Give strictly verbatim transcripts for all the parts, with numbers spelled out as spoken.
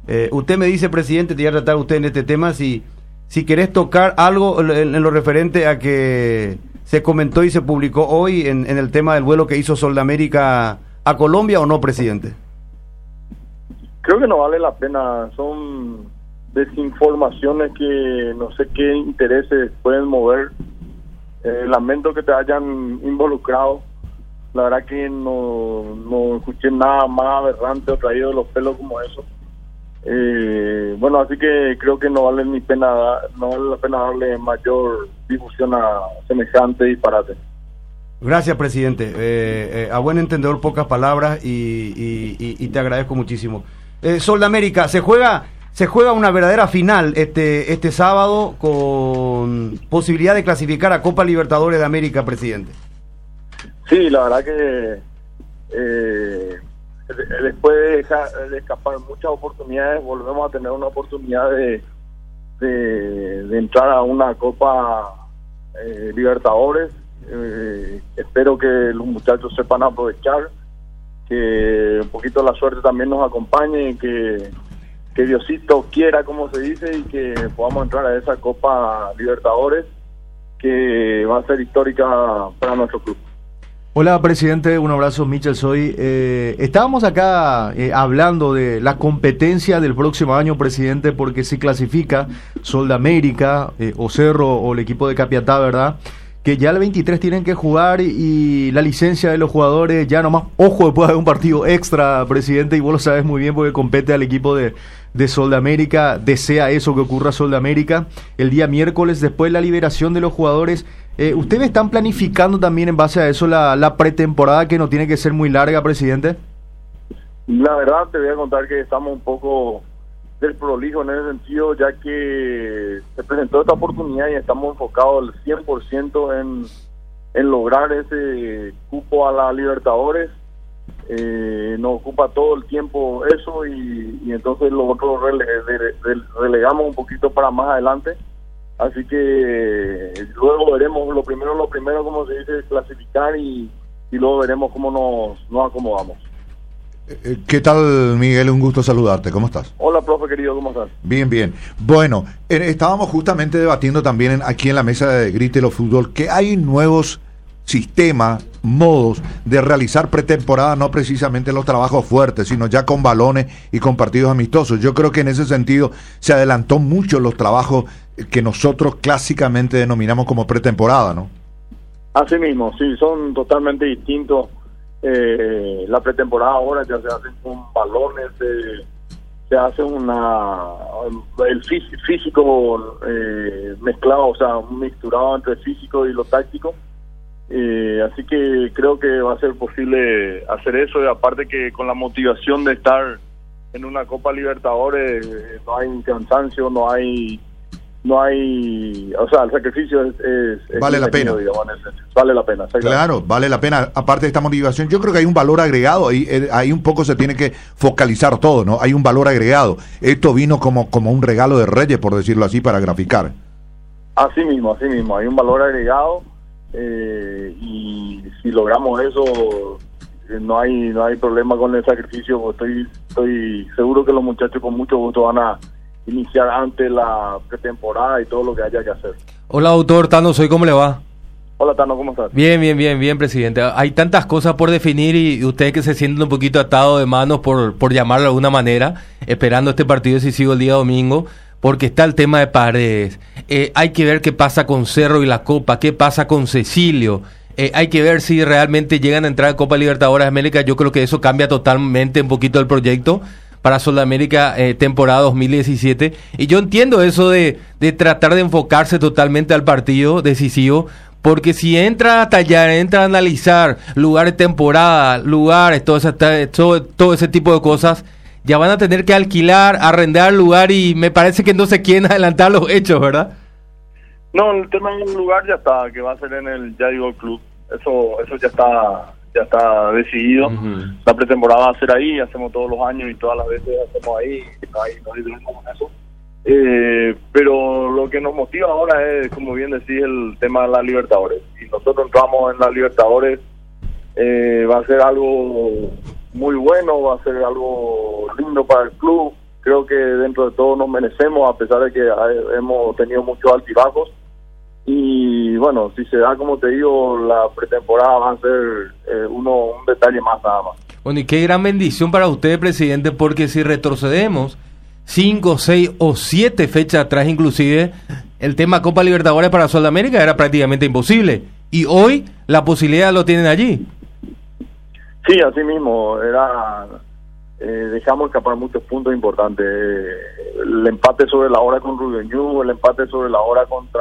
Eh, usted me dice, presidente, te voy a tratar usted en este tema, si, si querés tocar algo en, en lo referente a que se comentó y se publicó hoy en, en el tema del vuelo que hizo Sol de América a Colombia, ¿o no, presidente? Creo que no vale la pena, son desinformaciones que no sé qué intereses pueden mover. Eh, lamento que te hayan involucrado. La verdad que no, no escuché nada más aberrante o traído de los pelos como eso. Eh, bueno, así que creo que no vale ni pena, no vale la pena darle mayor difusión a semejante disparate. Gracias, presidente. Eh, eh, a buen entendedor, pocas palabras y, y, y, y te agradezco muchísimo. Eh, Sol de América, se juega, se juega una verdadera final este, este sábado con posibilidad de clasificar a Copa Libertadores de América, presidente. Sí, la verdad que eh, después de, dejar, de escapar muchas oportunidades, volvemos a tener una oportunidad de, de, de entrar a una Copa eh, Libertadores. Eh, espero que los muchachos sepan aprovechar, que un poquito la suerte también nos acompañe, que, que Diosito quiera, como se dice, y que podamos entrar a esa Copa Libertadores que va a ser histórica para nuestro club. Hola, presidente, un abrazo, Michel soy. Eh, estábamos acá eh, hablando de la competencia del próximo año, presidente, porque si clasifica Sol de América, eh, o Cerro, o el equipo de Capiatá, ¿verdad?, que ya el veintitrés tienen que jugar y, y la licencia de los jugadores ya nomás, ojo, después de un partido extra, presidente, y vos lo sabes muy bien porque compete al equipo de, de Sol de América, desea eso que ocurra a Sol de América, el día miércoles, después de la liberación de los jugadores. Eh, ¿Ustedes están planificando también en base a eso la, la pretemporada, que no tiene que ser muy larga, presidente? La verdad te voy a contar que estamos un poco desprolijo en ese sentido, ya que se presentó esta oportunidad y estamos enfocados al cien por ciento en, en lograr ese cupo a la Libertadores. Eh, nos ocupa todo el tiempo eso y, y entonces lo otro rele, rele, relegamos un poquito para más adelante. Así que luego veremos, lo primero, lo primero, como se dice, clasificar y, y luego veremos cómo nos, nos acomodamos. ¿Qué tal, Miguel? Un gusto saludarte. ¿Cómo estás? Hola, profe querido, ¿cómo estás? Bien, bien. Bueno, eh, estábamos justamente debatiendo también en, aquí en la mesa de Grítelo Fútbol que hay nuevos sistemas, modos de realizar pretemporada, no precisamente los trabajos fuertes, sino ya con balones y con partidos amistosos. Yo creo que en ese sentido se adelantó mucho los trabajos que nosotros clásicamente denominamos como pretemporada, ¿no? Así mismo, sí, son totalmente distintos. Eh, la pretemporada ahora ya se hace con balones, eh, se hace una el físico eh, mezclado, o sea, un mixturado entre físico y lo táctico. Eh, así que creo que va a ser posible hacer eso, y aparte que con la motivación de estar en una Copa Libertadores eh, no hay cansancio, no hay no hay, o sea, el sacrificio es, es, es vale la pena, digamos, vale la pena, claro, vale la pena. Aparte de esta motivación, yo creo que hay un valor agregado, ahí, ahí un poco se tiene que focalizar todo, ¿no? Hay un valor agregado. Esto vino como, como un regalo de Reyes, por decirlo así, para graficar. Así mismo, así mismo, hay un valor agregado, eh, y si logramos eso, eh, no hay no hay problema con el sacrificio. Estoy, estoy seguro que los muchachos con mucho gusto van a iniciar antes la pretemporada y todo lo que haya que hacer. Hola, doctor Tano, soy, ¿cómo le va? Hola, Tano, ¿cómo estás? Bien, bien, bien, bien, presidente. Hay tantas cosas por definir y usted que se siente un poquito atado de manos, por, por llamarlo de alguna manera, esperando este partido decisivo el día domingo, porque está el tema de Paredes. Eh, hay que ver qué pasa con Cerro y la Copa, qué pasa con Cecilio. Eh, hay que ver si realmente llegan a entrar a Copa Libertadores de América. Yo creo que eso cambia totalmente un poquito el proyecto para Sol de América, eh, temporada dos mil diecisiete, y yo entiendo eso de, de tratar de enfocarse totalmente al partido decisivo, porque si entra a tallar, entra a analizar lugares de temporada, lugares, todo ese, todo, todo ese tipo de cosas, ya van a tener que alquilar, arrendar el lugar, y me parece que no se quieren adelantar los hechos, ¿verdad? No, el tema del lugar ya está, que va a ser en el Yadigo Club, eso, eso ya está... ya está decidido. Uh-huh. La pretemporada va a ser ahí, hacemos todos los años y todas las veces hacemos ahí, no hay, no hay problema con eso. Eh, pero lo que nos motiva ahora es, como bien decís, el tema de la Libertadores. Si nosotros entramos en la Libertadores, eh, va a ser algo muy bueno, va a ser algo lindo para el club. creo que dentro de todo nos merecemos, a pesar de que hay, hemos tenido muchos altibajos. Y bueno, si se da, como te digo, la pretemporada va a ser eh, uno un detalle más nada más. Bueno, y qué gran bendición para usted, presidente, porque si retrocedemos cinco, seis o siete fechas atrás inclusive, el tema Copa Libertadores para Sudamérica era prácticamente imposible. Y hoy la posibilidad lo tienen allí. Sí, así mismo, era eh, dejamos escapar muchos puntos importantes. Eh, el empate sobre la hora con Rubio Ñu, el empate sobre la hora contra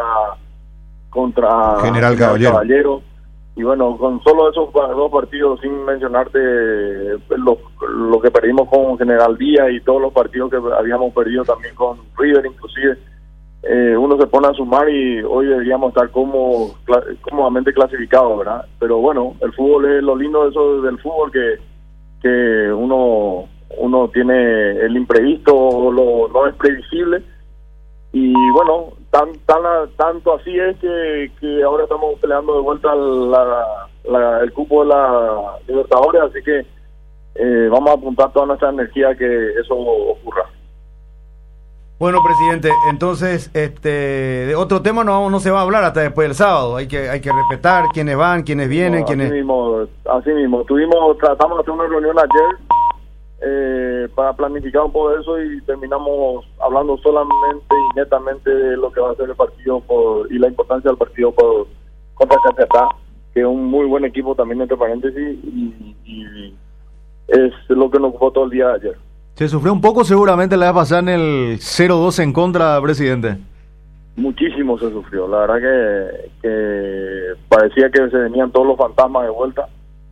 contra General Caballero. Caballero. Y bueno, con solo esos dos partidos, sin mencionarte lo, lo que perdimos con General Díaz y todos los partidos que habíamos perdido también con River inclusive, eh, uno se pone a sumar y hoy deberíamos estar como, cómodamente clasificados, ¿verdad? Pero bueno, el fútbol es lo lindo de eso del fútbol, que que uno uno tiene el imprevisto, lo no es previsible. Y bueno, tan, tan tanto así es que, que ahora estamos peleando de vuelta la, la, el cupo de la Libertadores, así que eh, vamos a apuntar toda nuestra energía a que eso ocurra. Bueno, presidente, entonces este de otro tema no, no se va a hablar hasta después del sábado. Hay que hay que respetar quiénes van, quiénes vienen, no, quiénes... Así mismo, así mismo. Tuvimos, tratamos de hacer una reunión ayer Eh, para planificar un poco eso y terminamos hablando solamente y netamente de lo que va a ser el partido por, y la importancia del partido por, contra Capiatá, que es un muy buen equipo también, entre paréntesis, y, y es lo que nos ocupó todo el día de ayer. Se sufrió un poco seguramente la vez pasada en el cero dos en contra, presidente. Muchísimo se sufrió, la verdad que, que parecía que se venían todos los fantasmas de vuelta.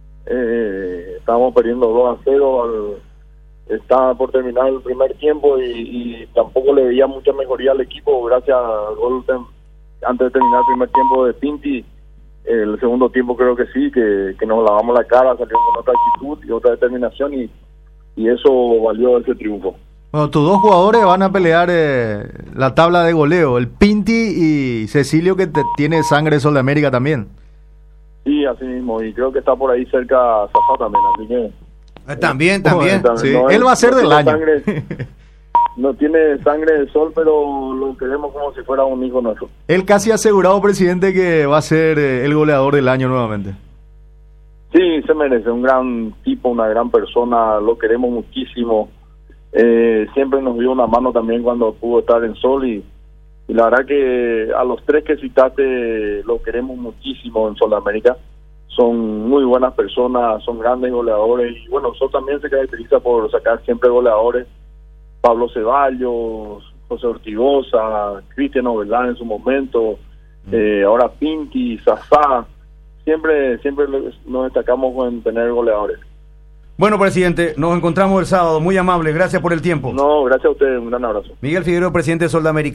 Eh, estábamos perdiendo dos a cero al estaba por terminar el primer tiempo y, y tampoco le veía mucha mejoría al equipo gracias al gol de, antes de terminar el primer tiempo de Pinti. El segundo tiempo creo que sí, que, que nos lavamos la cara, salimos con otra actitud y otra determinación y, y eso valió ese triunfo. Bueno, tus dos jugadores van a pelear eh, la tabla de goleo, el Pinti y Cecilio, que te, tiene sangre de Sol de América también. Sí, así mismo, y creo que está por ahí cerca Zafá también, así que... También, también. Bueno, sí. no es, Él va a ser no del año. Sangre, no tiene sangre de Sol, pero lo queremos como si fuera un hijo nuestro. Él casi asegurado, presidente, que va a ser eh, el goleador del año nuevamente. Sí, se merece, un gran tipo, una gran persona, lo queremos muchísimo. Eh, siempre nos dio una mano también cuando pudo estar en Sol y, y la verdad que a los tres que citaste lo queremos muchísimo en Sudamérica. Son muy buenas personas, son grandes goleadores y bueno, Sol también se caracteriza por sacar siempre goleadores. Pablo Ceballos, José Ortigosa, Cristian Ovelán en su momento, mm. eh, ahora Pinti, Zafá, siempre siempre nos destacamos en tener goleadores. Bueno, presidente, nos encontramos el sábado, muy amable, gracias por el tiempo. No, gracias a ustedes, un gran abrazo. Miguel Figueroa, presidente de Sol de América.